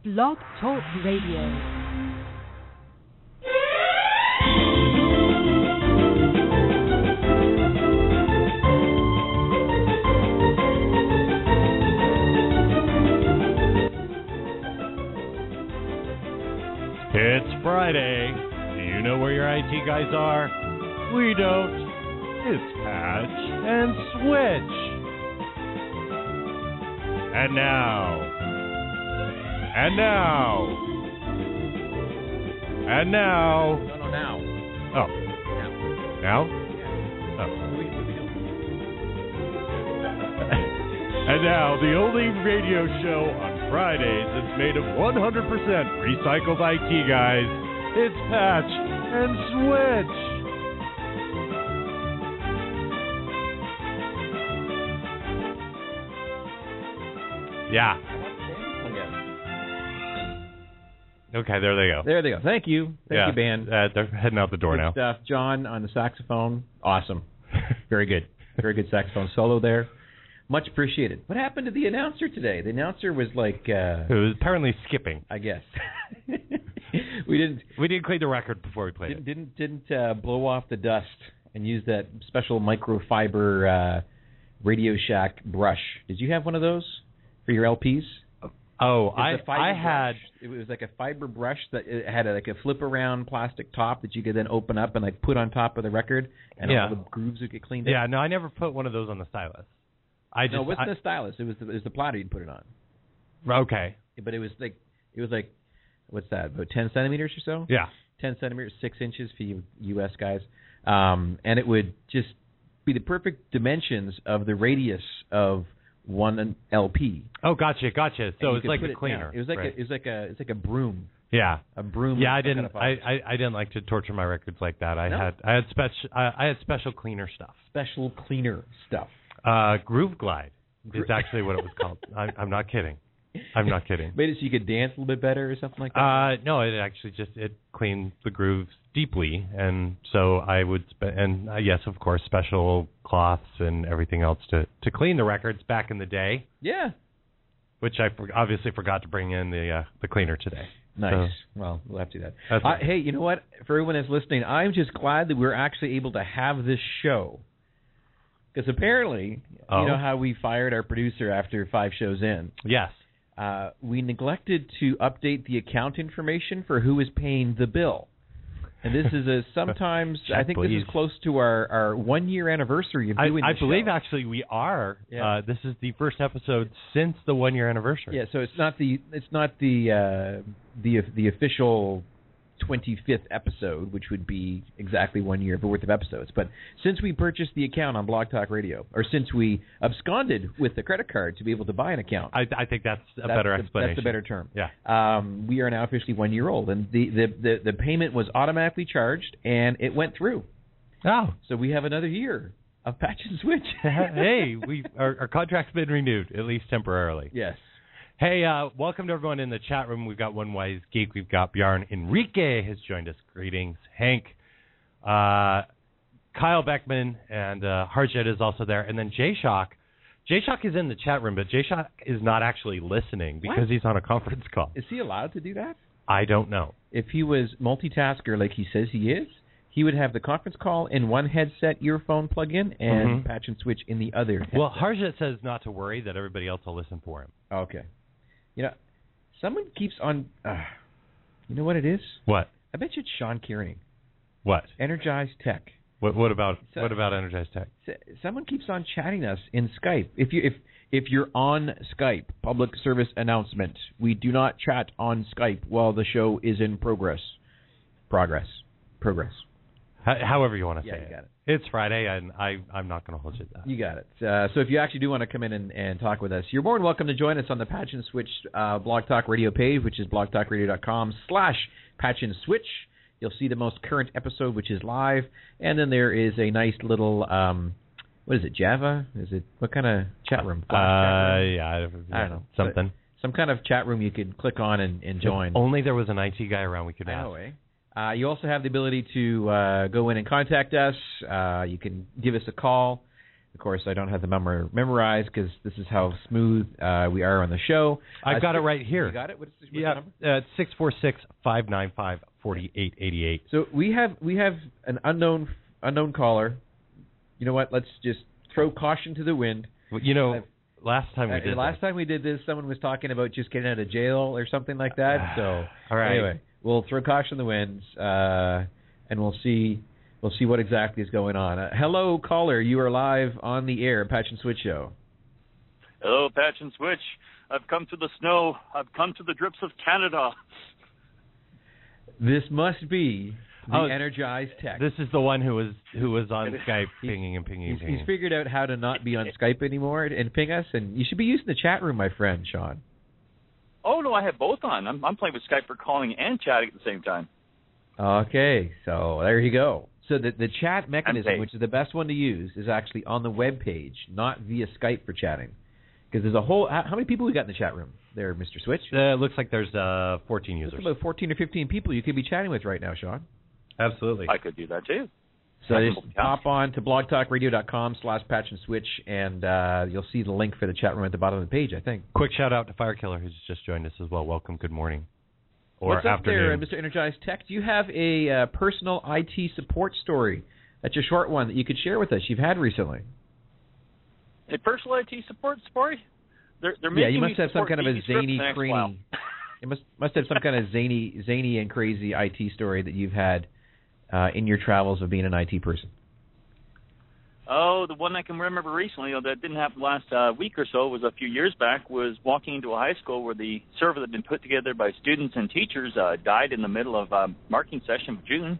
Blog Talk Radio. It's Friday. Do you know where your IT guys are? We don't. It's Patch and Switch. And now. No, now. Oh. Now? Yeah. Oh. What are we doing? And now, the only radio show on Fridays that's made of 100% recycled IT guys. It's Patch and Switch. Yeah. Okay, there they go. There they go. Thank you. Thank you, band. They're heading out the door Good now. stuff. John on the saxophone. Awesome. Very good. Very good saxophone solo there. Much appreciated. What happened to the announcer today? The announcer was like... it was apparently skipping. I guess. We didn't clean the record before we played it. Didn't blow off the dust and use that special microfiber Radio Shack brush. Did you have one of those for your LPs? Oh, I had... It was like a fiber brush that it had like a flip-around plastic top that you could then open up and like put on top of the record, and all the grooves would get cleaned up. Yeah, no, I never put one of those on the stylus. No, it wasn't the stylus. It was the platter you'd put it on. Okay. But it was like what's that? About 10 centimeters or so? Yeah. 10 centimeters, 6 inches for you U.S. guys, and it would just be the perfect dimensions of the radius of one LP. Oh, gotcha. So it's like a cleaner. It was like a broom. Yeah, a broom. Yeah, I didn't like to torture my records like that. I had special cleaner stuff. Special cleaner stuff. Groove Glide is actually what it was called. I'm not kidding. Made it so you could dance a little bit better or something like that? No, it actually it cleaned the grooves deeply, and so I would yes, of course, special cloths and everything else to clean the records back in the day. Yeah. Which I obviously forgot to bring in the cleaner today. Nice. So, well, we'll have to do that. Hey, you know what? For everyone that's listening, I'm just glad that we're actually able to have this show. Because apparently, you know how we fired our producer after 5 shows in? Yes. We neglected to update the account information for who is paying the bill. And this is sometimes, I think this is close to our 1-year anniversary of doing the show. I believe actually we are. Yeah. This is the first episode since the 1-year anniversary. Yeah, so it's not the official 25th episode, which would be exactly 1 year worth of episodes. But since we purchased the account on Blog Talk Radio, or since we absconded with the credit card to be able to buy an account, I think that's a better explanation. That's a better term. Yeah. We are now officially 1 year old, and the payment was automatically charged, and it went through. Oh. So we have another year of Patch and Switch. Hey, our contract's been renewed, at least temporarily. Yes. Hey, welcome to everyone in the chat room. We've got One Wise Geek. We've got Bjarne. Enrique has joined us. Greetings. Hank. Kyle Beckman and Harjet is also there. And then Jay-Shock. Jay-Shock is in the chat room, but Jay-Shock is not actually listening because he's on a conference call. Is he allowed to do that? I don't know. If he was multitasker like he says he is, he would have the conference call in one headset earphone plug-in and Patch and Switch in the other headset. Well, Harjet says not to worry, that everybody else will listen for him. Okay. You know, someone keeps on... you know what it is? What? I bet you it's Sean Kearney. What? Energized Tech. What about Energized Tech? Someone keeps on chatting us in Skype. If you're on Skype, public service announcement, we do not chat on Skype while the show is in progress. Progress. However you want to say it. You got it. It's Friday, and I'm not going to hold you to that. You got it. So if you actually do want to come in and talk with us, you're more than welcome to join us on the Patch and Switch Blog Talk Radio page, which is blogtalkradio.com/Patch and Switch. You'll see the most current episode, which is live, and then there is a nice little, what is it, Java? What kind of chat room? I don't know. Something. Some kind of chat room you could click on and join. If only there was an IT guy around we could ask. You also have the ability to go in and contact us. You can give us a call. Of course, I don't have the number memorized because this is how smooth we are on the show. I've got it right here. You got it? What's the Yeah, number? 646-595-4888. So we have an unknown caller. You know what? Let's just throw caution to the wind. Well, last time we did this, someone was talking about just getting out of jail or something like that. So all right. Anyway, we'll throw caution to the winds, and we'll see what exactly is going on. Hello, caller. You are live on the air, Patch and Switch Show. Hello, Patch and Switch. I've come to the snow. I've come to the drips of Canada. This must be the Energized Tech. This is the one who was on Skype pinging. He's figured out how to not be on Skype anymore and ping us, and you should be using the chat room, my friend, Sean. Oh, no, I have both on. I'm playing with Skype for calling and chatting at the same time. Okay, so there you go. So the chat mechanism, which is the best one to use, is actually on the web page, not via Skype for chatting. Because there's a whole... How many people we got in the chat room there, Mr. Switch? Looks like there's 14 users. There's about 14 or 15 people you could be chatting with right now, Sean. Absolutely. I could do that, too. So just hop on to blogtalkradio.com/patchandswitch, and you'll see the link for the chat room at the bottom of the page, I think. Quick shout-out to Firekiller, who's just joined us as well. Welcome. Good morning. Or What's up afternoon. there, Mr. Energized Tech? Do you have a personal IT support story? That's a short one that you could share with us you've had recently. A personal IT support story? They're making you must have some kind of a zany, crazy. You must have some kind of zany and crazy IT story that you've had in your travels of being an IT person. Oh, the one I can remember recently, that didn't happen last week or so, was a few years back, was walking into a high school where the server that had been put together by students and teachers died in the middle of marking session of June.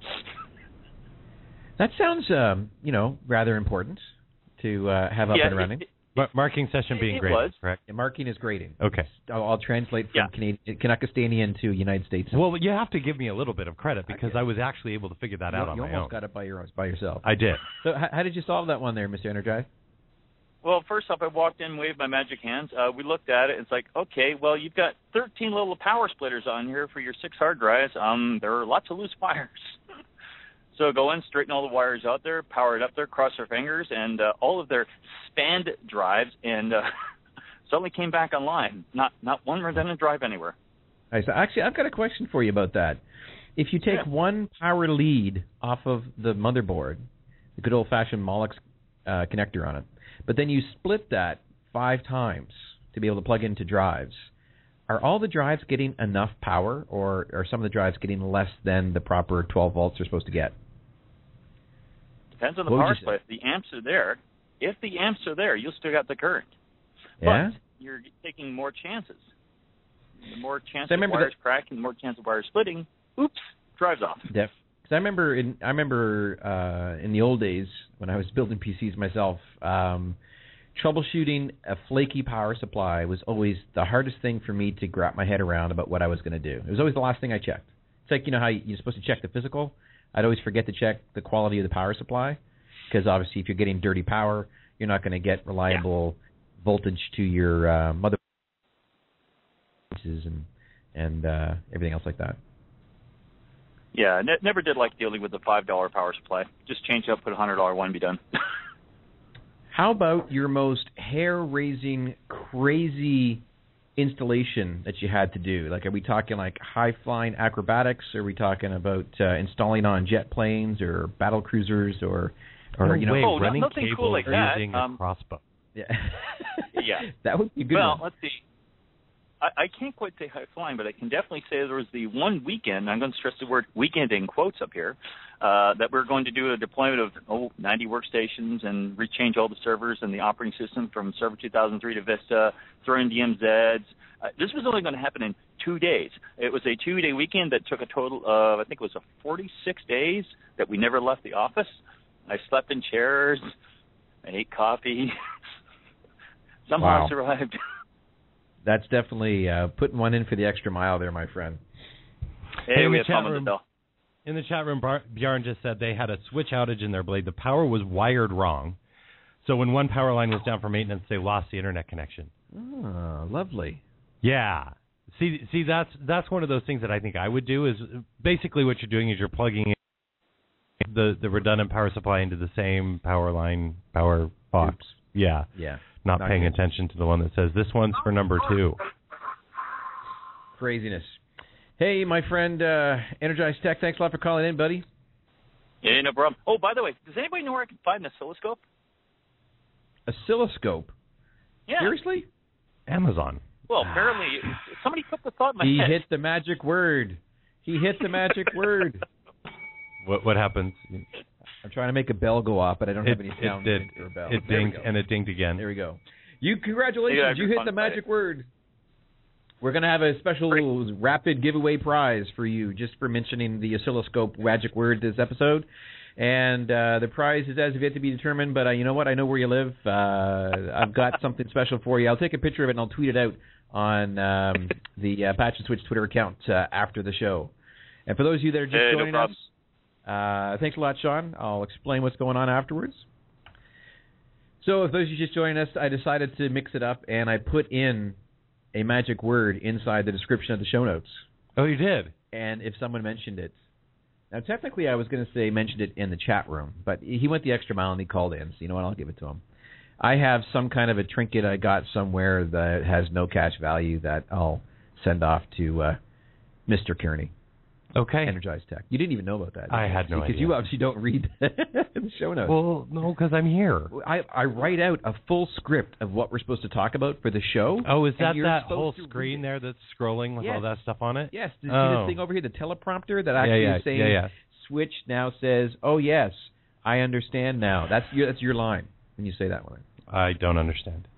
That sounds, rather important to have up and running. Marking session being grading, correct? Yeah, marking is grading. Okay. I'll translate from Canadian to United States. Well, you have to give me a little bit of credit because I was actually able to figure that out on my own. You almost got it by yourself. I did. So how did you solve that one there, Mr. Energize? Well, first off, I walked in, waved my magic hands. We looked at it. It's like, okay, well, you've got 13 little power splitters on here for your 6 hard drives. There are lots of loose wires. So go in, straighten all the wires out there, power it up there, cross their fingers, and all of their spanned drives, and suddenly came back online. Not one redundant drive anywhere. Right, so actually, I've got a question for you about that. If you take one power lead off of the motherboard, the good old-fashioned Molex connector on it, but then you split that 5 times to be able to plug into drives, are all the drives getting enough power, or are some of the drives getting less than the proper 12 volts they're supposed to get? Depends on the power supply. If the amps are there, you'll still got the current. Yeah? But you're taking more chances. The more chance of wires cracking, the more chance of wires splitting. Oops, drives off. Because I remember in the old days when I was building PCs myself, troubleshooting a flaky power supply was always the hardest thing for me to wrap my head around about what I was going to do. It was always the last thing I checked. It's like, how you're supposed to check the physical. I'd always forget to check the quality of the power supply because obviously if you're getting dirty power, you're not going to get reliable voltage to your motherboard and everything else like that. Yeah, never did like dealing with the $5 power supply. Just change it up, put a $100 one, be done. How about your most hair-raising, crazy installation that you had to do? Like, are we talking like high-flying acrobatics? Are we talking about installing on jet planes or battle cruisers or running nothing cables cool like that. using a crossbow? Yeah. Yeah. That would be a good well, one. Let's see. I can't quite say high-flying, but I can definitely say there was the one weekend, I'm going to stress the word weekend in quotes up here, that we're going to do a deployment of 90 workstations and rechange all the servers and the operating system from Server 2003 to Vista, throw in DMZs. This was only going to happen in 2 days. It was a 2-day weekend that took a total of, I think it was 46 days that we never left the office. I slept in chairs. I ate coffee. Somehow I survived. That's definitely putting one in for the extra mile there, my friend. Hey, we have fun with it, though. In the chat room, Bjorn just said they had a switch outage in their blade. The power was wired wrong. So when one power line was down for maintenance, they lost the internet connection. Oh, lovely. Yeah. See, that's one of those things that I think I would do is basically what you're doing is you're plugging in the redundant power supply into the same power box. Oops. Yeah. Yeah. Not paying good. attention to the one that says this one's for number 2. Craziness. Hey, my friend, Energized Tech, thanks a lot for calling in, buddy. Yeah, no problem. Oh, by the way, does anybody know where I can find an oscilloscope? Oscilloscope? Yeah. Seriously? Amazon. Well, apparently, somebody put the thought in my He head. hit the magic word. He hit the magic word. What happens? I'm trying to make a bell go off, but I don't have any sound for a bell. It There we dinged, go. and it dinged again. There we go. Congratulations, Yeah, you hit the magic word. We're going to have a special rapid giveaway prize for you just for mentioning the oscilloscope magic word this episode. And the prize is as of yet to be determined, but you know what? I know where you live. I've got something special for you. I'll take a picture of it and I'll tweet it out on the Patch and Switch Twitter account after the show. And for those of you that are just joining us, thanks a lot, Sean. I'll explain what's going on afterwards. So if those of you just joining us, I decided to mix it up, and I put in a magic word inside the description of the show notes. Oh, you did? And if someone mentioned it. Now, technically, I was going to say mentioned it in the chat room, but he went the extra mile and he called in, so you know what? I'll give it to him. I have some kind of a trinket I got somewhere that has no cash value that I'll send off to Mr. Kearney. Okay. Energized Tech. You didn't even know about that. I had no idea. Because you obviously don't read the show notes. Well, no, because I'm here. I write out a full script of what we're supposed to talk about for the show. Oh, is that whole supposed to screen there that's scrolling with all that stuff on it? Yes. Do you see this thing over here, the teleprompter that actually is saying Switch now says, "Oh yes, I understand now." That's your line when you say that line. I don't understand.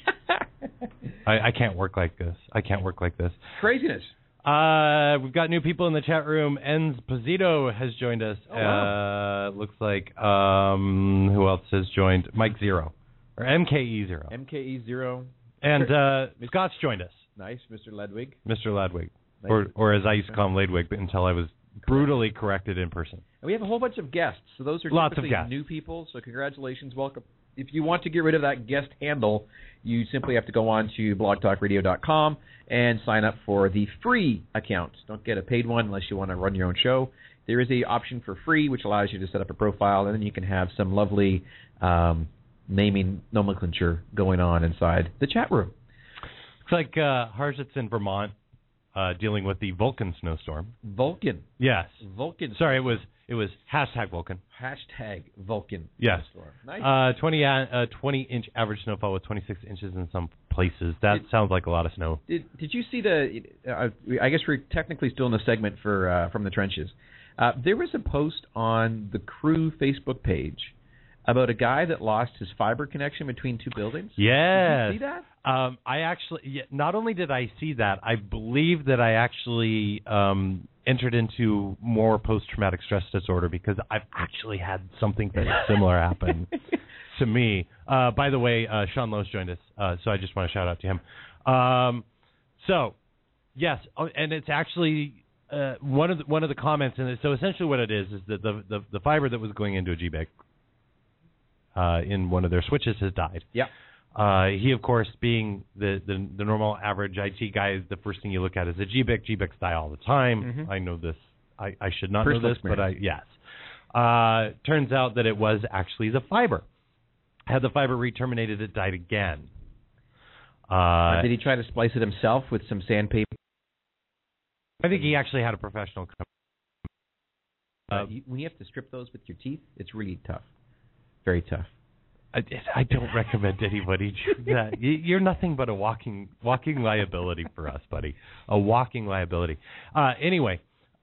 I can't work like this. Craziness. We've got new people in the chat room. Enz Pozito has joined us. Oh, wow. Looks like who else has joined? Mike Zero or MKE Zero. MKE Zero. And Scott's joined us. Nice, Mr. Ledwig. Mr. Ledwig, Nice. or as I used to call him, Ledwig, but until I was brutally corrected in person. And we have a whole bunch of guests. So those are Lots of typically guests. new people. So congratulations, welcome. If you want to get rid of that guest handle, you simply have to go on to blogtalkradio.com and sign up for the free account. Don't get a paid one unless you want to run your own show. There is an option for free, which allows you to set up a profile, and then you can have some lovely naming nomenclature going on inside the chat room. Looks like Harjit's in Vermont dealing with the Vulcan snowstorm. Vulcan. Yes. Vulcan. Sorry, it was hashtag Vulcan. Hashtag Vulcan. Yes. Nice. 20-inch average snowfall with 26 inches in some places. That sounds like a lot of snow. Did you see the? I guess we're technically still in the segment for from the trenches. There was a post on the Crew Facebook page about a guy that lost his fiber connection between two buildings. Yes. Did you see that? I actually, not only did I see that, I believe that I actually entered into more post-traumatic stress disorder because I've actually had something very similar happen to me. By the way, Sean Lowe's joined us, so I just want to shout out to him. So, yes, and it's actually one of the comments, and so essentially what it is that the fiber that was going into a GBIC in one of their switches has died. Yeah. He, of course, being the normal average IT guy, the first thing you look at is a GBIC. GBICs die all the time. Mm-hmm. I know this. I should not Personal know this, experience. but yes. Turns out that it was actually the fiber. Had the fiber re-terminated, it died again. Did he try to splice it himself with some sandpaper? I think he actually had a professional come. When you have to strip those with your teeth, it's really tough. Very tough. I don't recommend anybody do that. You're nothing but a walking liability for us, buddy. A walking liability. Anyway,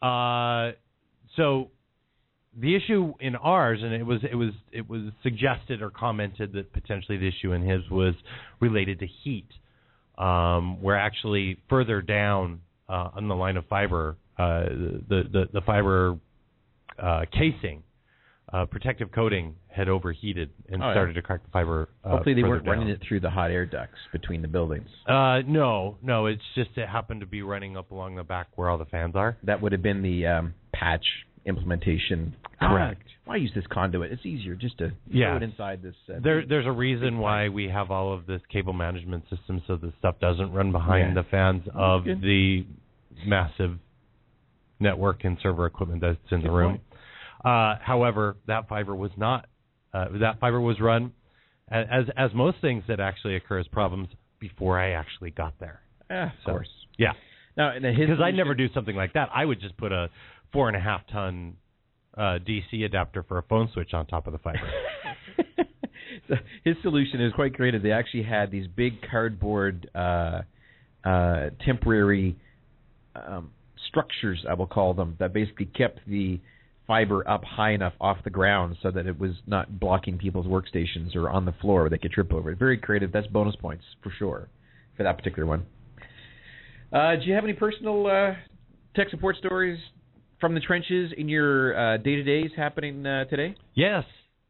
so the issue in ours, and it was suggested or commented that potentially the issue in his was related to heat, where actually further down on the line of fiber, the fiber casing. Protective coating had overheated and started to crack the fiber. Hopefully they weren't down. running it through the hot air ducts between the buildings. No. It's just it happened to be running up along the back where all the fans are. That would have been the patch implementation. Correct. Why use this conduit? It's easier just to throw it inside this. There's a reason why we have all of this cable management system so the stuff doesn't run behind the fans of the massive network and server equipment that's in the room. However, that fiber was not. That fiber was run, as most things that actually occur as problems, before I actually got there. Of course. Yeah. Now, because I'd never do something like that. I would just put a 4.5-ton DC adapter for a phone switch on top of the fiber. So his solution is quite creative. They actually had these big cardboard temporary structures, I will call them, that basically kept the fiber up high enough off the ground so that it was not blocking people's workstations or on the floor where they could trip over it. Very creative. That's bonus points for sure for that particular one. Do you have any personal tech support stories from the trenches in your day-to-days happening today? Yes.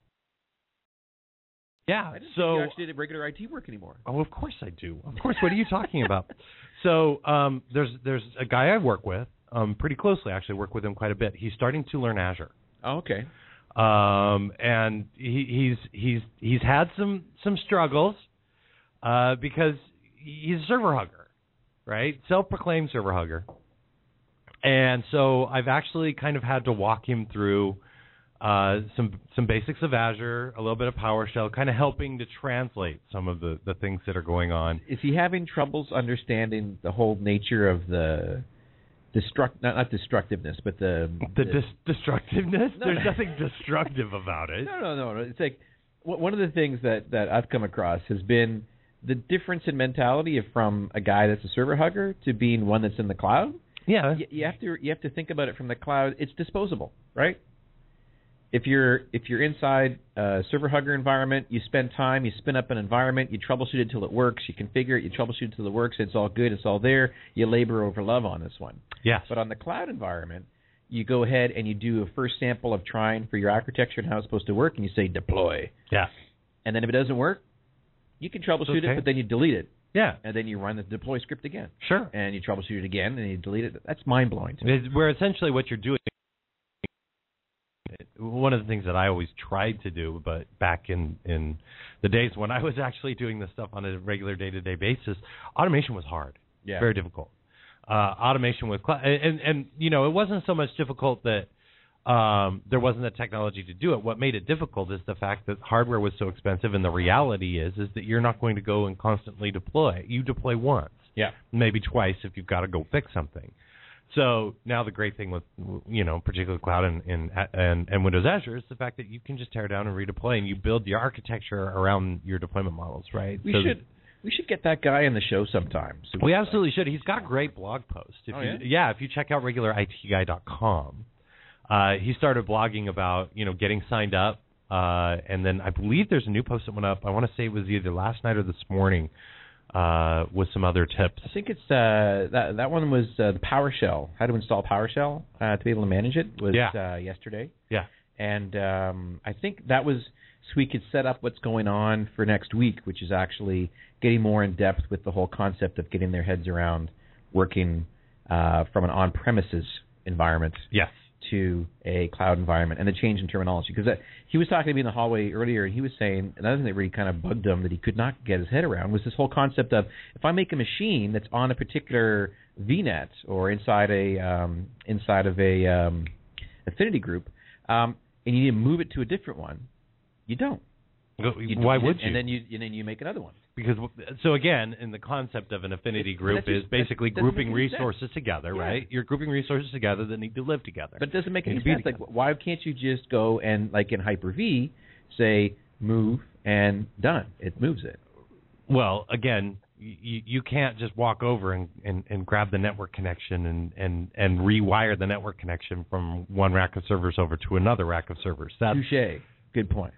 Yeah. I didn't think so you actually did regular IT work anymore. Oh, of course I do. Of course. What are you talking about? So there's a guy I work with pretty closely. Actually, work with him quite a bit. He's starting to learn Azure. Oh, okay. And he's had some struggles because he's a server hugger, right? Self-proclaimed server hugger. And so I've actually kind of had to walk him through some basics of Azure, a little bit of PowerShell, kind of helping to translate some of the things that are going on. Is he having troubles understanding the whole nature of the not destructiveness, but the destructiveness? No, There's nothing destructive about it. No. It's like one of the things that I've come across has been the difference in mentality from a guy that's a server hugger to being one that's in the cloud. Yeah. You have to think about it from the cloud. It's disposable, right? If you're inside a server hugger environment, you spend time, you spin up an environment, you troubleshoot it till it works, you configure it, you troubleshoot it till it works, it's all good, it's all there. You labor over love on this one. Yes. But on the cloud environment, you go ahead and you do a first sample of trying for your architecture and how it's supposed to work, and you say deploy. Yeah. And then if it doesn't work, you can troubleshoot it, but then you delete it. Yeah. And then you run the deploy script again. Sure. And you troubleshoot it again, and you delete it. That's mind-blowing to me. Where essentially what you're doing, one of the things that I always tried to do, but back in the days when I was actually doing this stuff on a regular day-to-day basis, automation was hard. Yeah. Very difficult. Automation with cloud, and you know, it wasn't so much difficult that there wasn't the technology to do it. What made it difficult is the fact that hardware was so expensive, and the reality is that you're not going to go and constantly deploy. You deploy once, maybe twice if you've got to go fix something. So now the great thing with, you know, particularly cloud and Windows Azure is the fact that you can just tear down and redeploy, and you build your architecture around your deployment models, right? We should get that guy on the show sometime. We absolutely should. He's got great blog posts. If you check out regularitguy.com, he started blogging about, you know, getting signed up, and then I believe there's a new post that went up. I want to say it was either last night or this morning, with some other tips. I think it's that one was the PowerShell. How to install PowerShell to be able to manage it was yesterday. Yeah. And I think that was so we could set up what's going on for next week, which is actually getting more in depth with the whole concept of getting their heads around working from an on-premises environment. Yes. To a cloud environment, and the change in terminology. Because he was talking to me in the hallway earlier, and he was saying another thing that really kind of bugged him that he could not get his head around was this whole concept of if I make a machine that's on a particular VNet or inside of a affinity group, and you need to move it to a different one, you don't. Why would you? And then you make another one. Because so again, in the concept of an affinity group is basically grouping resources together, right? You're grouping resources together that need to live together. But it doesn't make any sense. Like, why can't you just go and, like in Hyper-V, say move and done? It moves it. Well, again, you can't just walk over and grab the network connection and rewire the network connection from one rack of servers over to another rack of servers. Touché. Good point.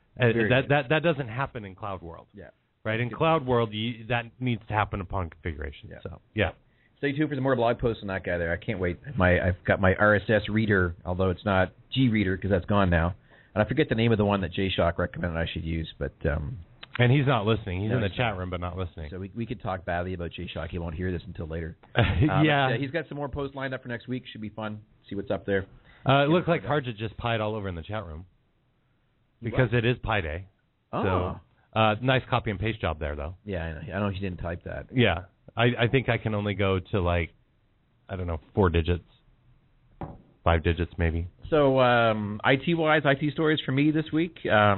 That doesn't happen in Cloud World. Yeah. Right, in Cloud World, that needs to happen upon configuration. Yeah. So, yeah. Stay tuned for some more blog posts on that guy there. I can't wait. I've got my RSS reader, although it's not G-Reader because that's gone now. And I forget the name of the one that J-Shock recommended I should use. But and he's not listening. He's in the chat room, but not listening. So we could talk badly about J-Shock. He won't hear this until later. Yeah. He's got some more posts lined up for next week. Should be fun. See what's up there. It looks like Harja just pied all over in the chat room because it is Pi Day. Oh. So, nice copy and paste job there, though. Yeah, I know you didn't type that. Yeah, I think I can only go to 4 digits 5 digits maybe. So IT-wise, IT stories for me this week.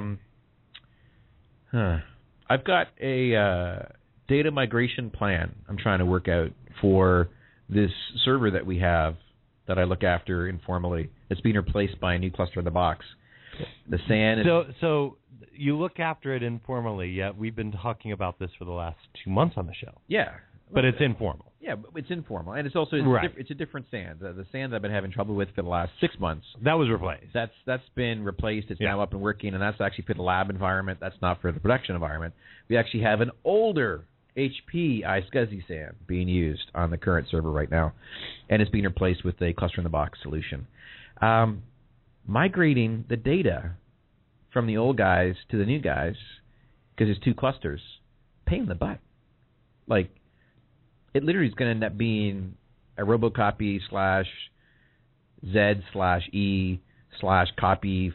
I've got a data migration plan I'm trying to work out for this server that we have that I look after informally. It's being replaced by a new cluster in the box. The SAN is... So you look after it informally, yet we've been talking about this for the last 2 months on the show. Yeah. But it's informal. Yeah, but it's informal. And it's also it's a different SAN. The SAN that I've been having trouble with for the last 6 months. That was replaced. That's been replaced. It's now up and working, and that's actually for the lab environment. That's not for the production environment. We actually have an older HP iSCSI SAN being used on the current server right now, and it's being replaced with a cluster-in-the-box solution. Migrating the data from the old guys to the new guys, because it's 2 clusters, pain in the butt. Like, it literally is going to end up being a robocopy /Z/E/copy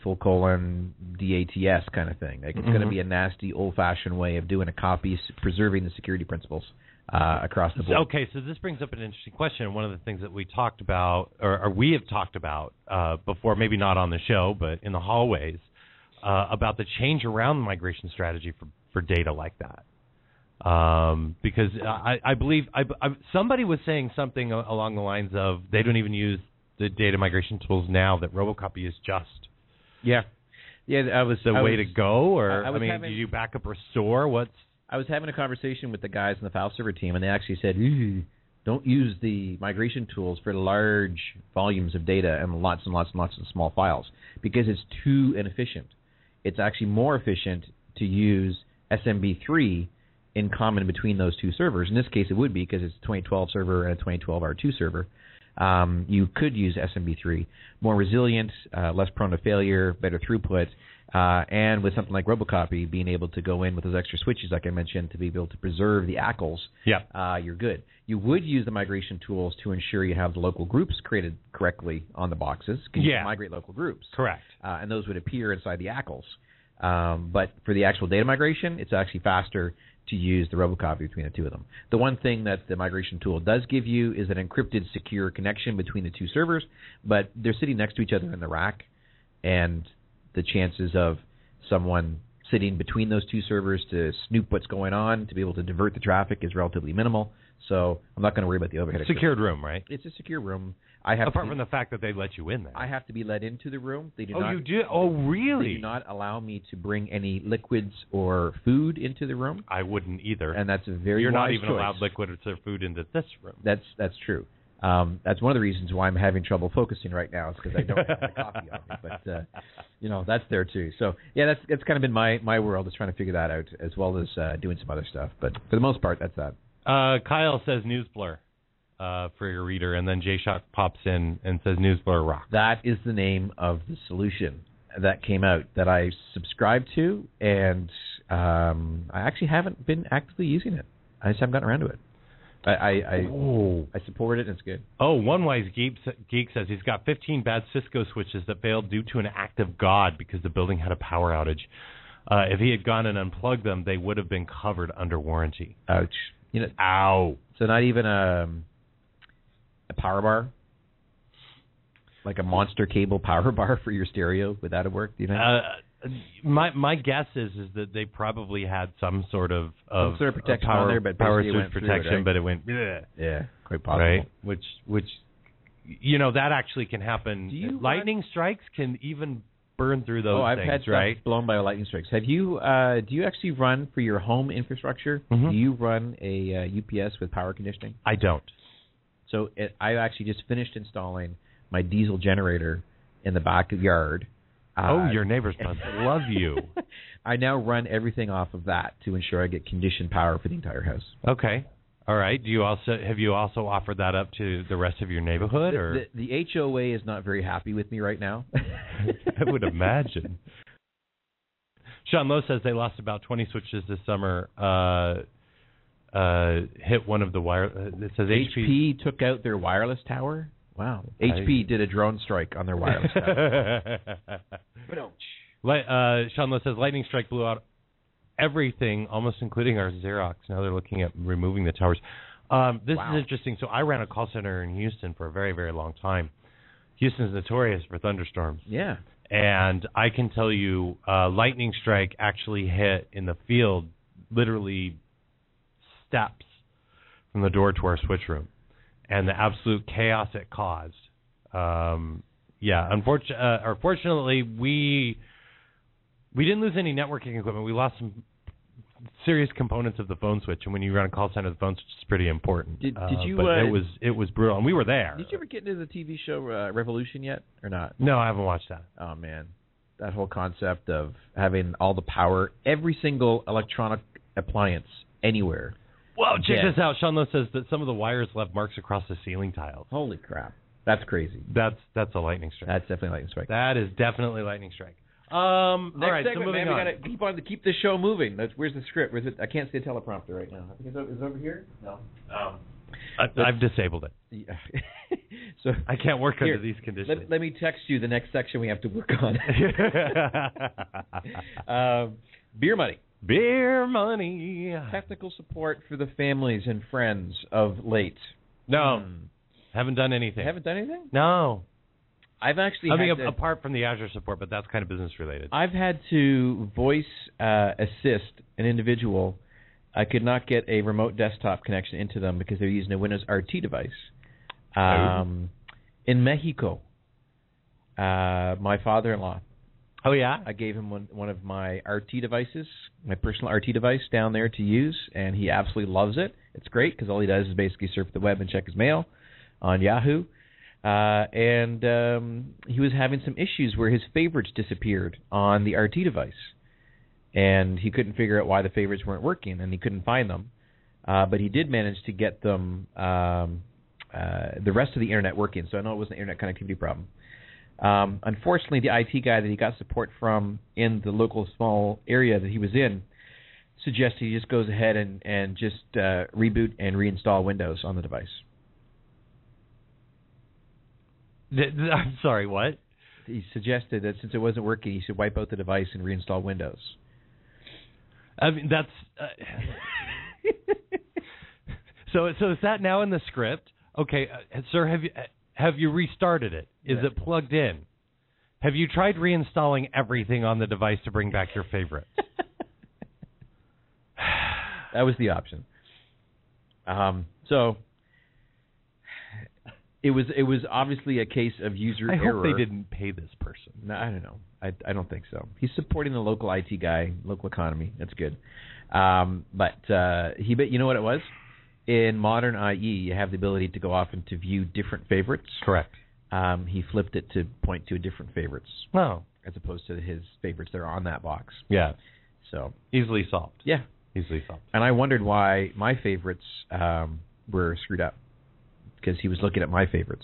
:DATS kind of thing. Like, it's going to be a nasty, old-fashioned way of doing a copy, preserving the security principles across the board. Okay, so this brings up an interesting question. One of the things that we talked about, or we have talked about before, maybe not on the show, but in the hallways, about the change around the migration strategy for data like that. Because I believe somebody was saying something along the lines of they don't even use the data migration tools now, that robocopy is just I was the way to go, or I mean, do you back up or restore? I was having a conversation with the guys in the file server team, and they actually said, don't use the migration tools for large volumes of data and lots and lots and lots of small files, because it's too inefficient. It's actually more efficient to use SMB3 in common between those 2 servers. In this case, it would be, because it's a 2012 server and a 2012 R2 server. You could use SMB3, more resilient, less prone to failure, better throughput, and with something like robocopy, being able to go in with those extra switches, like I mentioned, to be able to preserve the ACLs, you're good. You would use the migration tools to ensure you have the local groups created correctly on the boxes, because you can migrate local groups. Correct. And those would appear inside the ACLs. But for the actual data migration, it's actually faster to use the robocopy between the 2 of them. The one thing that the migration tool does give you is an encrypted, secure connection between the 2 servers, but they're sitting next to each other in the rack, and the chances of someone sitting between those 2 servers to snoop what's going on, to be able to divert the traffic, is relatively minimal. So I'm not going to worry about the overhead. Secured room, right? It's a secure room. Apart from the fact that they let you in there. I have to be let into the room. They do not. Oh, you do? Oh, really? They do not allow me to bring any liquids or food into the room. I wouldn't either. And that's a very You're wise not even choice. allowed liquids or food into this room. That's true. That's one of the reasons why I'm having trouble focusing right now, is because I don't have the coffee on me. But that's there too. So that's kind of been my world, is trying to figure that out, as well as doing some other stuff. But for the most part, that's that. Kyle says news blur for your reader, and then J-Shock pops in and says news blur rock. That is the name of the solution that came out that I subscribed to, and I actually haven't been actively using it. I just haven't gotten around to it. I support it, and it's good. Oh, One Wise Geek says he's got 15 bad Cisco switches that failed due to an act of God because the building had a power outage. If he had gone and unplugged them, they would have been covered under warranty. Ouch. Ow. So not even a power bar? Like a monster cable power bar for your stereo? Would that have worked, do you know? My guess is that they probably had some sort of protection power, on there, but power switch protection, right? but it went bleh. Yeah, quite possible. Right? Which that actually can happen. Lightning strikes can even burn through those I've things, had stuff right? blown by lightning strikes. Have you? Do you actually run for your home infrastructure? Mm-hmm. Do you run a UPS with power conditioning? I don't. So I actually just finished installing my diesel generator in the backyard. Your neighbors must love you. I now run everything off of that to ensure I get conditioned power for the entire house. Okay. All right. Have you also offered that up to the rest of your neighborhood, or the HOA is not very happy with me right now? I would imagine. Sean Lowe says they lost about 20 switches this summer. Hit one of the wire. It says HP took out their wireless tower. Wow. HP did a drone strike on their wireless tower. Sean Lowe says lightning strike blew out everything, almost including our Xerox. Now they're looking at removing the towers. This is interesting. So I ran a call center in Houston for a very, very long time. Houston's notorious for thunderstorms. Yeah. And I can tell you, lightning strike actually hit in the field, literally steps from the door to our switch room, and the absolute chaos it caused. Unfortunately, we didn't lose any networking equipment. We lost some serious components of the phone switch, and when you run a call center, the phone switch is pretty important. Did you? But it was brutal, and we were there. Did you ever get into the TV show Revolution yet, or not? No, I haven't watched that. Oh man, that whole concept of having all the power, every single electronic appliance anywhere. Well, check this out. Sean Lowe says that some of the wires left marks across the ceiling tiles. Holy crap, that's crazy. That's a lightning strike. That's definitely a lightning strike. That is definitely lightning strike. All right, segment, so moving man, on. we gotta keep this show moving. Where's the script? Where's it? I can't see a teleprompter right now. I think it's over here. No. I've disabled it. Yeah. So I can't work under these conditions. Let me text you the next section we have to work on. Beer money. Beer money. Technical support for the families and friends of late. No. Haven't done anything. Haven't done anything? No. I've actually apart from the Azure support, but that's kind of business related. I've had to voice assist an individual. I could not get a remote desktop connection into them because they're using a Windows RT device. In Mexico, my father-in-law. Oh, yeah? I gave him one of my RT devices, my personal RT device down there to use, and he absolutely loves it. It's great because all he does is basically surf the web and check his mail on Yahoo. And he was having some issues where his favorites disappeared on the RT device. And he couldn't figure out why the favorites weren't working, and he couldn't find them. But he did manage to get them, the rest of the Internet working, so I know it wasn't an Internet connectivity problem. Unfortunately, the IT guy that he got support from in the local small area that he was in suggested he just goes ahead and just reboot and reinstall Windows on the device. I'm sorry, what? He suggested that since it wasn't working, he should wipe out the device and reinstall Windows. I mean, that's... So is that now in the script? Okay, sir, have you restarted it? Is it plugged in? Have you tried reinstalling everything on the device to bring back your favorites? That was the option. So it was obviously a case of user error. I hope they didn't pay this person. No, I don't know. I don't think so. He's supporting the local IT guy, local economy. That's good. But you know what it was? In modern IE, you have the ability to go off and to view different favorites. Correct. He flipped it to point to a different favorites. Oh. As opposed to his favorites that are on that box. Yeah. So easily solved. Yeah. Easily solved. And I wondered why my favorites were screwed up. Because he was looking at my favorites.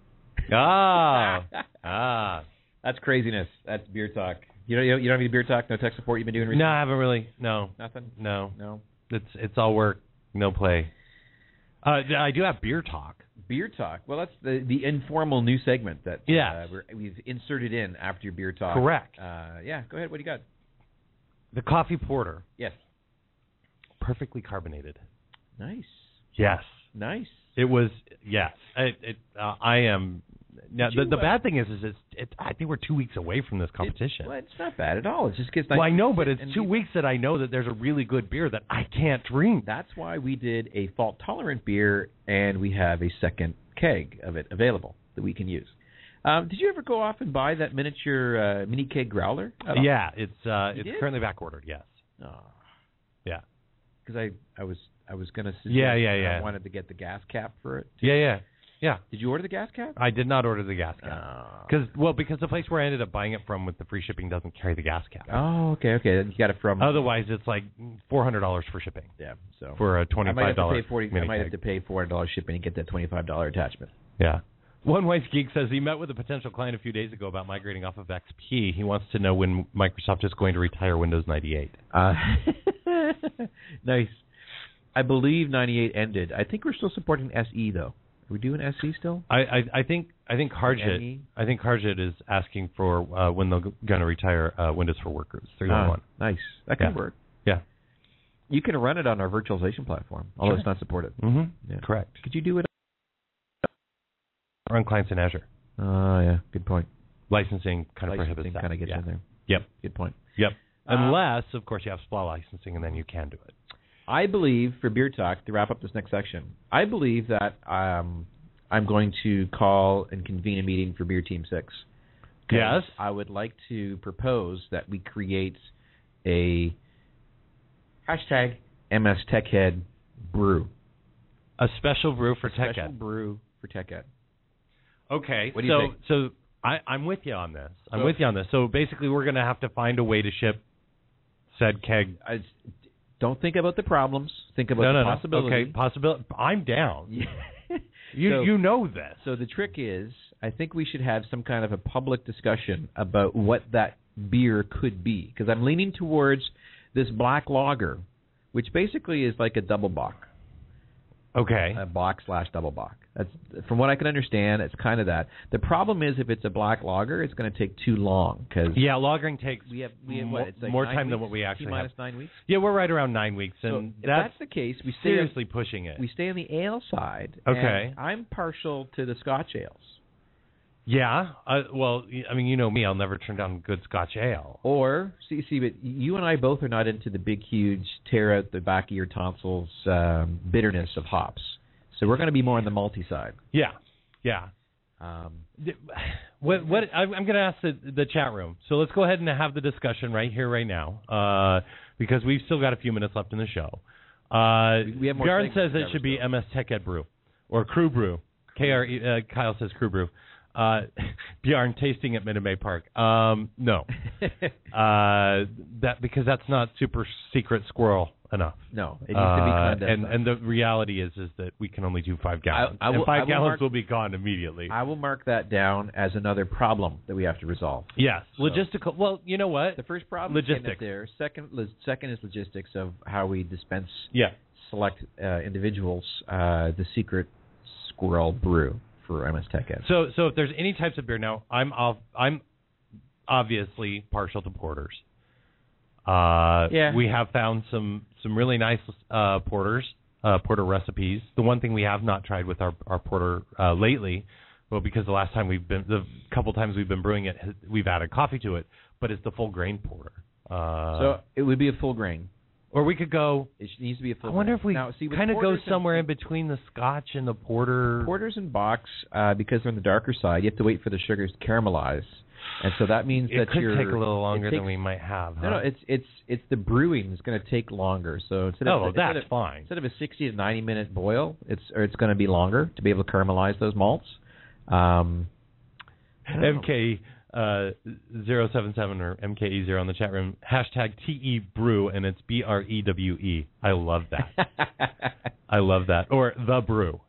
That's craziness. That's beer talk. You don't have any beer talk? No tech support you've been doing recently? No, I haven't really. No. Nothing? No. It's all work, no play. I do have beer talk. Beer talk. Well, that's the informal new segment that we've inserted in after your beer talk. Correct. Yeah, go ahead. What do you got? The coffee porter. Yes. Perfectly carbonated. Nice. Yes. Nice. It was, yes. I am. Now, the bad thing is I think we're 2 weeks away from this competition. It's not bad at all. It just gets nice. Well, I know, but it's 2 weeks that I know that there's a really good beer that I can't drink. That's why we did a fault-tolerant beer, and we have a second keg of it available that we can use. Did you ever go off and buy that miniature mini keg growler? Yeah, it's currently back ordered. Yes. Oh. Yeah. Because I was going to suggest I wanted to get the gas cap for it. Yeah. Did you order the gas cap? I did not order the gas cap. Because the place where I ended up buying it from with the free shipping doesn't carry the gas cap. Oh, okay. You got it from... Otherwise, it's like $400 for shipping. Yeah, so... For a $25 I might have to pay $400 shipping and get that $25 attachment. Yeah. One Wise Geek says he met with a potential client a few days ago about migrating off of XP. He wants to know when Microsoft is going to retire Windows 98. Nice. I believe 98 ended. I think we're still supporting SE, though. Are we doing SE still? I think Harjit is asking for when they're going to retire Windows for Workers 3.1. Nice. That could work. Yeah. You can run it on our virtualization platform, although it's not supported. Mm-hmm. Yeah. Correct. Could you do it? Run clients in Azure. Oh, yeah. Good point. Licensing kind of prohibits Licensing that. kind of gets in there. Yep. Good point. Yep. Unless, of course, you have SPLA licensing, and then you can do it. I believe, for Beer Talk, to wrap up this next section, I believe that I'm going to call and convene a meeting for Beer Team 6. Yes. I would like to propose that we create a hashtag MS TechHead brew. A special brew for Special TechEd. brew for TechEd. Okay. What do you think? So I'm with you on this. So basically, we're going to have to find a way to ship said keg. Don't think about the problems. Think about the possibility. Okay, possibility. I'm down. Yeah. You know this. So the trick is, I think we should have some kind of a public discussion about what that beer could be. Because I'm leaning towards this black lager, which basically is like a double bock. Okay. A bock/double bock. That's, from what I can understand, it's kind of that. The problem is if it's a black lager, it's going to take too long. Cause lagering takes we have what? It's like more 9 time than weeks? what we actually have. T-minus 9 weeks? Yeah, we're right around 9 weeks, So and if that's the case, we stay seriously pushing it. We stay on the ale side. Okay. And I'm partial to the Scotch ales. Yeah. Well, I mean, you know me. I'll never turn down good Scotch ale. Or, see, but you and I both are not into the big, huge, tear out the back of your tonsils bitterness of hops. So we're going to be more on the malty side. Yeah. What I'm going to ask the chat room. So let's go ahead and have the discussion right here, right now, because we've still got a few minutes left in the show. We have more Bjorn says to it should be MS TechEd Brew or Crew Brew. Kyle says Crew Brew. Bjorn tasting at Minute Maid Park. No, because that's not super secret squirrel enough. No, it needs to be condensed. And the reality is that we can only do 5 gallons. I will 5 gallons will be gone immediately. I will mark that down as another problem that we have to resolve. Yes, So, logistical. Well, you know what? The first problem Logistics. is there. Second is logistics of how we dispense select individuals the secret squirrel brew for MS TechEd. So if there's any types of beer now, I'm obviously partial to porters. We have found some really nice porter recipes. The one thing we have not tried with our porter lately, well, because the couple times we've been brewing it, we've added coffee to it, but it's the full grain porter. So it would be a full grain. Or we could go. It needs to be a full. I wonder grain. if we kind of go somewhere in between the Scotch and the porter. Porters and bocks, because they're on the darker side, you have to wait for the sugars to caramelize, and so that means it that could take a little longer than we might have. Huh? No, it's the brewing is going to take longer. So instead of fine. Instead of a 60 to 90 minute boil, it's going to be longer to be able to caramelize those malts. MK 077 or MKE0 on the chat room. Hashtag TE Brew, and it's BREWE. I love that. I love that. Or the brew.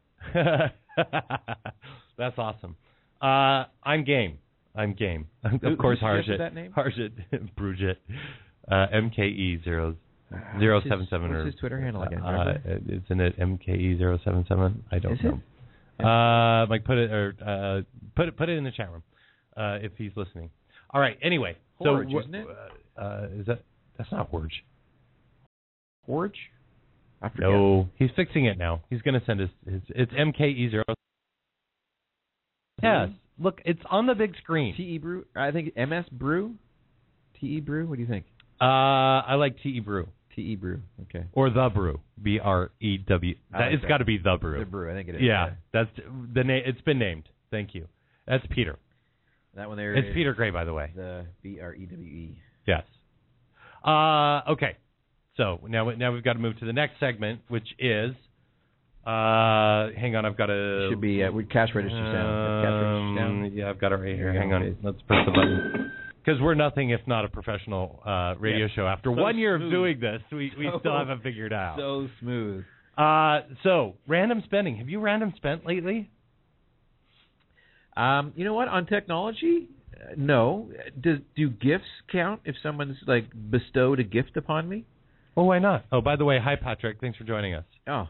That's awesome. I'm game. Of course, Harjit. Brujit. MKE077 What's his Twitter handle again? Isn't it MKE077? I don't know. Mike, put it in the chat room if he's listening. All right. Anyway, Horge, isn't it? That's not Horge. Horge? I forget. No, he's fixing it now. He's going to send his. It's MKE0. Yes. Look, it's on the big screen. TE Brew. I think MS Brew. TE Brew. What do you think? I like TE Brew. TE Brew. Okay. Or the Brew. BREW. It's got to be the Brew. The Brew. I think it is. Yeah, that's the name. It's been named. Thank you. That's Peter. That one there. It's Peter Gray, by the way. The BREWE. Yes. Okay. So now we've got to move to the next segment, which is. Hang on, I've got a. Should be cash register sound. Cash register sound. Yeah, I've got it right here. Hang on, let's press the button. Because we're nothing if not a professional radio show. After 1 year of doing this, we still haven't figured out. So smooth. So random spending. Have you random spent lately? You know what? On technology, no. Do gifts count if someone's like bestowed a gift upon me? Well, why not? Oh, by the way, hi Patrick. Thanks for joining us. Oh.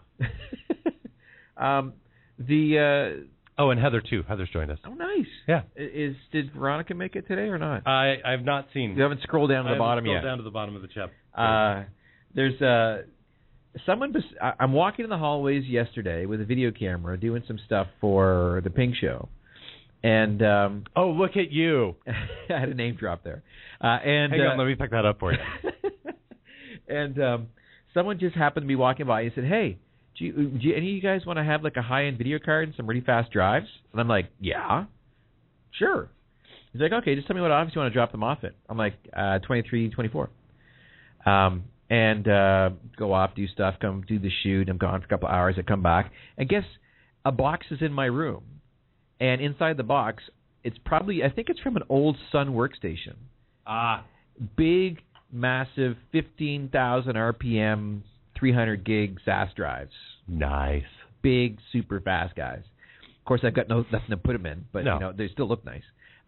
Oh, and Heather too. Heather's joined us. Oh, nice. Yeah. Did Veronica make it today or not? I've not seen. You haven't scrolled down to the bottom yet. Down to the bottom of the chat. There's someone. I'm walking in the hallways yesterday with a video camera doing some stuff for the Pink Show, And oh, look at you! I had a name drop there. And hang on, let me pick that up for you. And someone just happened to be walking by and said, "Hey, do any of you guys want to have like a high-end video card and some really fast drives?" And I'm like, "Yeah, sure." He's like, "Okay, just tell me what office you want to drop them off at." I'm like, 2324. And go off, do stuff, come do the shoot. I'm gone for a couple of hours. I come back, and guess a box is in my room. And inside the box, it's probably, I think it's from an old Sun workstation. Big, massive, 15,000 RPM, 300 gig SAS drives. Nice. Big, super fast guys. Of course, I've got nothing to put them in, but no. You know, they still look nice.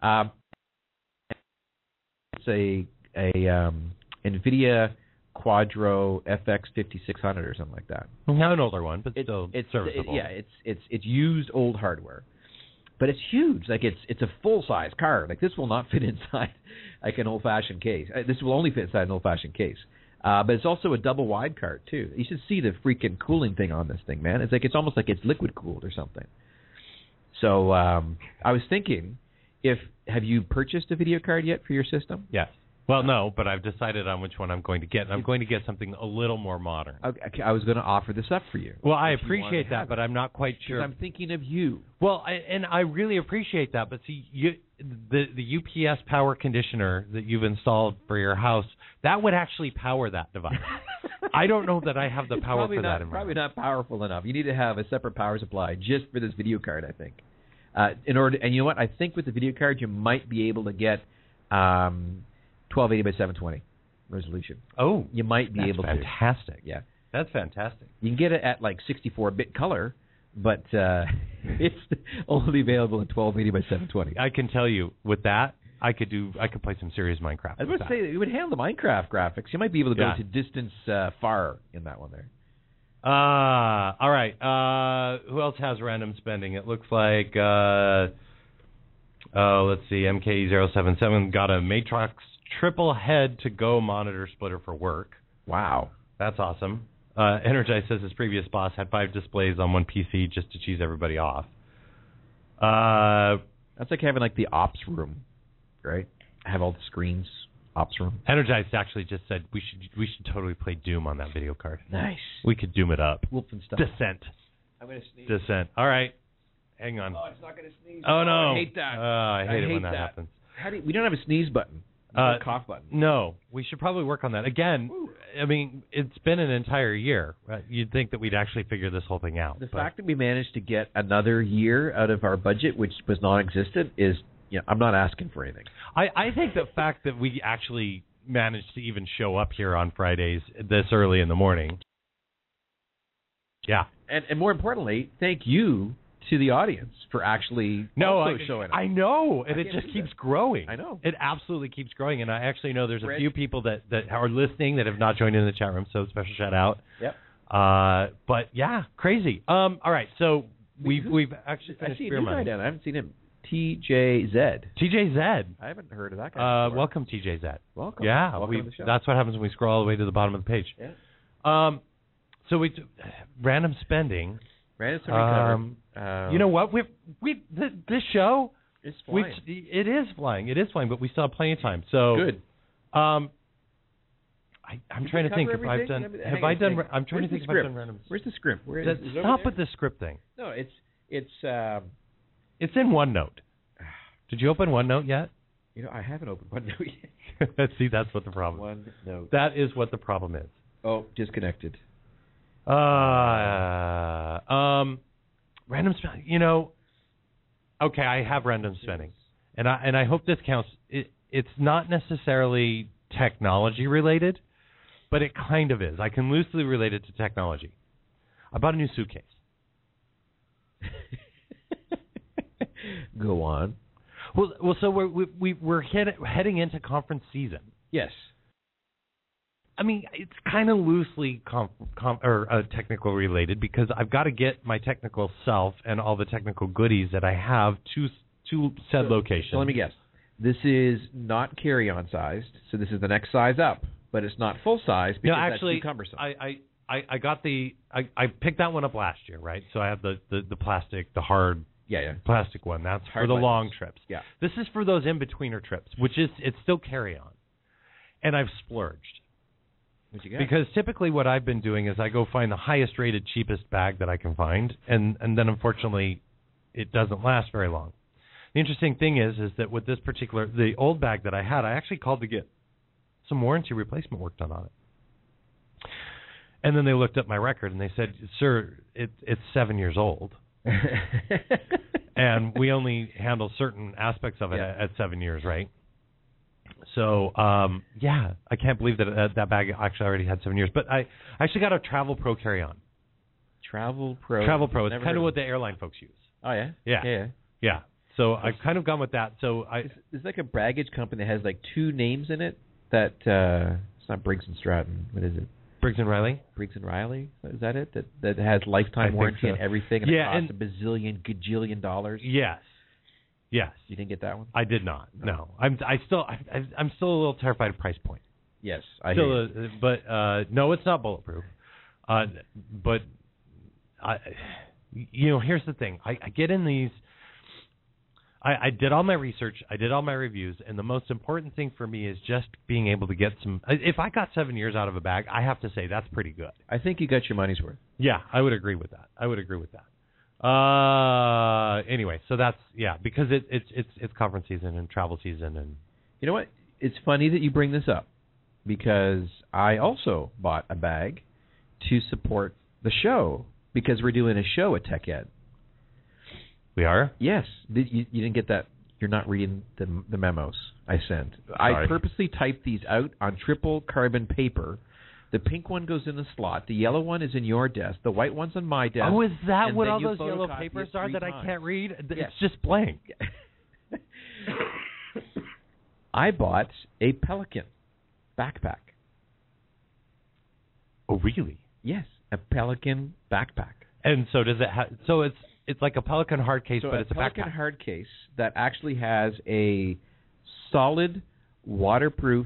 It's a NVIDIA Quadro FX 5600 or something like that. Not an older one, but still serviceable. It's used old hardware, but it's huge. Like it's a full size car. Like this will not fit inside like an old fashioned case. This will only fit inside an old fashioned case. But it's also a double wide card too. You should see the freaking cooling thing on this thing, man. It's almost like it's liquid cooled or something. So I was thinking, have you purchased a video card yet for your system? Yes. Well, no, but I've decided on which one I'm going to get. And I'm going to get something a little more modern. Okay, I was going to offer this up for you. Well, I appreciate that, but I'm not quite sure. I'm thinking of you. Well, and I really appreciate that, but see, the UPS power conditioner that you've installed for your house, that would actually power that device. I don't know that I have the power for that. Probably not powerful enough. You need to have a separate power supply just for this video card, I think. And you know what? I think with the video card, you might be able to get 1280 by 720 resolution. Oh, you might be able to. Fantastic. Yeah, that's fantastic. You can get it at like 64-bit color, but it's only available at 1280 by 720. I can tell you, with that, I could play some serious Minecraft. I was going to say, it would handle the Minecraft graphics. You might be able to go to distance far in that one there. All right. Who else has random spending? It looks like, let's see, MKE077 got a Matrox triple head to go monitor splitter for work. Wow. That's awesome. Energize says his previous boss had 5 displays on one PC just to cheese everybody off. That's like having like the ops room, right? Have all the screens, ops room. Energize actually just said we should totally play Doom on that video card. Nice. We could Doom it up. Wolfenstein. Descent. I'm going to sneeze. Descent. All right. Hang on. Oh, it's not going to sneeze. Oh, no. I hate that. I hate it when that happens. We don't have a sneeze button. A cough button. No, we should probably work on that. Again, I mean, it's been an entire year. Right? You'd think that we'd actually figure this whole thing out. The fact that we managed to get another year out of our budget, which was non-existent, is, I'm not asking for anything. I think the fact that we actually managed to even show up here on Fridays this early in the morning. Yeah. And more importantly, thank you to the audience for actually showing up. I know, and it just keeps growing. I know. It absolutely keeps growing, and I actually know there's a few people that are listening that have not joined in the chat room, so special shout out. Yep. But yeah, crazy. All right, so we've actually finished Beer Money. I haven't seen him. TJZ. TJZ. I haven't heard of that guy before. Welcome, TJZ. Welcome. Yeah, welcome to the show. That's what happens when we scroll all the way to the bottom of the page. Yeah. So random spending. Random spending covered. You know what? This show is flying. It is flying. It is flying, but we still have plenty of time. So good. I'm trying to think if I've done. I'm trying to think if I've done random. Where's the script? Stop with the script thing. No, it's in OneNote. Did you open OneNote yet? I haven't opened OneNote yet. See, that's what the problem is. OneNote. That is what the problem is. Oh, disconnected. Random spending. Okay, I have random spending, and I hope this counts. It's not necessarily technology related, but it kind of is. I can loosely relate it to technology. I bought a new suitcase. Go on. Well, so we're heading into conference season. Yes. I mean, it's kind of loosely technical related because I've got to get my technical self and all the technical goodies that I have to said location. So let me guess. This is not carry-on sized, so this is the next size up, but it's not full size because that's too cumbersome. I got I picked that one up last year, right? So I have the plastic, the hard, Yeah. plastic one. That's for Hard the lighters. long trips. Yeah. This is for those in-betweener trips, which is it's still carry-on. And I've splurged. What'd you get? Because typically what I've been doing is I go find the highest rated, cheapest bag that I can find, and then unfortunately it doesn't last very long. The interesting thing is that with this the old bag that I had, I actually called to get some warranty replacement work done on it. And then they looked up my record and they said, "Sir, it's 7 years old." And we only handle certain aspects of it at 7 years, right? So, I can't believe that bag actually already had 7 years. But I actually got a Travel Pro carry-on. Travel Pro. Travel Pro. It's kind of what the airline folks use. Oh, yeah? Yeah. Yeah. So I've kind of gone with that. So It's like a baggage company that has like two names in it that, it's not Briggs & Stratton. What is it? Briggs & Riley? Briggs & Riley? Is that it? That has lifetime warranty and everything, and it costs $1 gajillion dollars? Yes. You didn't get that one? I did not. No. I'm still a little terrified of price point. Yes, I hear you. But no, it's not bulletproof. But here's the thing. I get in these. I did all my research. I did all my reviews, and the most important thing for me is just being able to get some. If I got 7 years out of a bag, I have to say that's pretty good. I think you got your money's worth. Yeah, I would agree with that. Anyway, so that's because it's conference season and travel season, and you know what? It's funny that you bring this up because I also bought a bag to support the show because we're doing a show at Tech Ed. We are? Yes. You didn't get that. You're not reading the memos I sent. Sorry. I purposely typed these out on triple carbon paper. The pink one goes in the slot. The yellow one is in your desk. The white one's on my desk. Oh, is that and what then all you those yellow photocopy papers it are 3 that I times. can't read? Yes. It's just blank. I bought a Pelican backpack. Oh, really? Yes, a Pelican backpack. And so does it so it's like a Pelican hard case, but it's a Pelican backpack. hard case that actually has a solid waterproof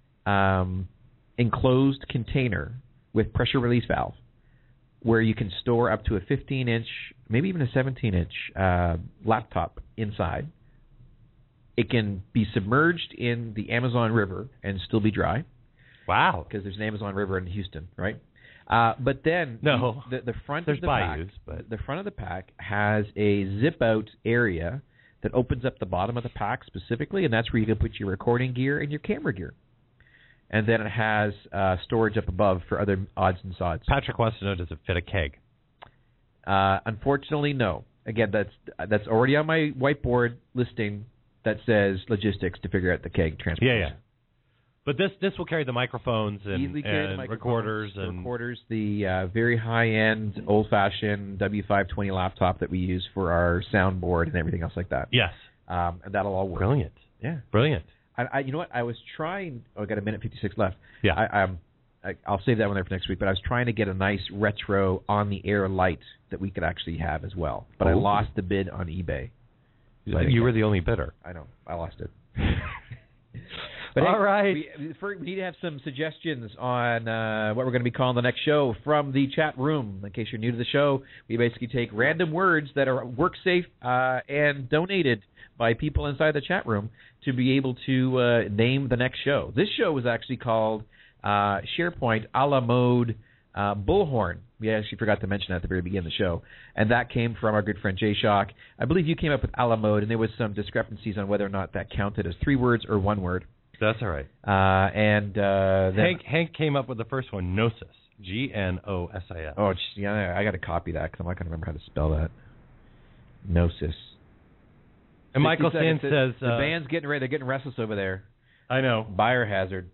enclosed container with pressure release valve where you can store up to a 15-inch, maybe even a 17-inch laptop inside. It can be submerged in the Amazon River and still be dry. Wow. Because there's an Amazon River in Houston, right? But then the front there's of the bayous, pack, but the front of the pack has a zip-out area that opens up the bottom of the pack specifically, and that's where you can put your recording gear and your camera gear. And then it has storage up above for other odds and sods. Patrick wants to know, does it fit a keg? Unfortunately, no. Again, that's already on my whiteboard listing that says logistics to figure out the keg transportation. Yeah. But this will carry the microphones and recorders and the very high-end, old-fashioned W520 laptop that we use for our soundboard and everything else like that. Yes. And that'll all work. Brilliant. Yeah. Brilliant. You know what? I was trying. Oh, I got a minute 56 left. Yeah. I'll save that one there for next week. But I was trying to get a nice retro on-the-air light that we could actually have as well. But I lost the bid on eBay. So you were the only bidder. I know. I lost it. But all right. We need to have some suggestions on what we're going to be calling the next show from the chat room. In case you're new to the show, we basically take random words that are work safe and donated by people inside the chat room to be able to name the next show. This show was actually called SharePoint a la mode Bullhorn. We actually forgot to mention that at the very beginning of the show. And that came from our good friend Jay Shock. I believe you came up with a la mode, and there was some discrepancies on whether or not that counted as 3 words or 1 word. That's all right. Then Hank came up with the first one, Gnosis. Gnosis. Oh, yeah, I got to copy that because I'm not going to remember how to spell that. Gnosis. And Michael Sand says... the band's getting ready. They're getting restless over there. I know. Biohazard.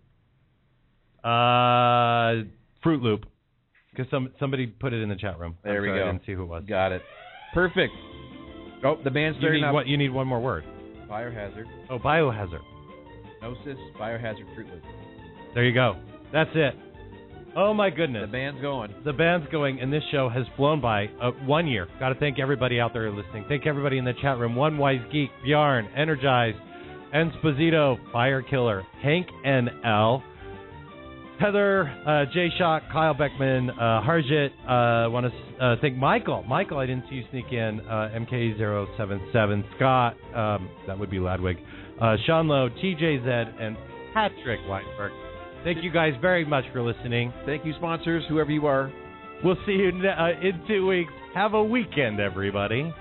Fruit Loop. Because somebody put it in the chat room. There we go. I didn't see who it was. Got it. Perfect. Oh, the band's starting up. You need one more word. Biohazard. Oh, Biohazard. Gnosis, Biohazard, Fruit Loop. There you go. That's it. Oh, my goodness. The band's going. The band's going, and this show has flown by 1 year. Got to thank everybody out there listening. Thank everybody in the chat room. One Wise Geek, Bjarn, Energized, Esposito, Fire Killer, Hank NL, Heather, Jay Shock, Kyle Beckman, Harjit. I want to thank Michael. Michael, I didn't see you sneak in. MK077. Scott, that would be Ladwig. Sean Lowe, TJZ, and Patrick Weinberg. Thank you guys very much for listening. Thank you, sponsors, whoever you are. We'll see you in 2 weeks. Have a weekend, everybody.